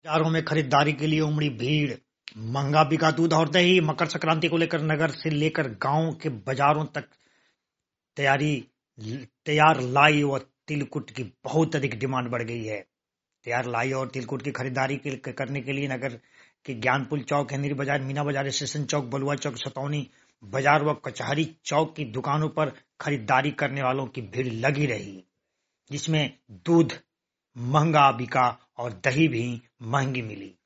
बाजारों में खरीदारी के लिए उमड़ी भीड़। महंगा बिका दूध और दही। मकर संक्रांति को लेकर नगर से लेकर गांव के बाजारों तक तैयारी तैयार लाई और तिलकुट की बहुत अधिक डिमांड बढ़ गई है। तैयार लाई और तिलकुट की खरीदारी करने के लिए नगर के ज्ञानपुर चौक, हेनरी बाजार, मीना बाजार, स्टेशन चौक, बलुआ चौक, सतौनी बाजार व कचहरी चौक की दुकानों पर खरीदारी करने वालों की भीड़ लगी रही, जिसमें दूध महंगा बिका और दही भी महंगी मिली।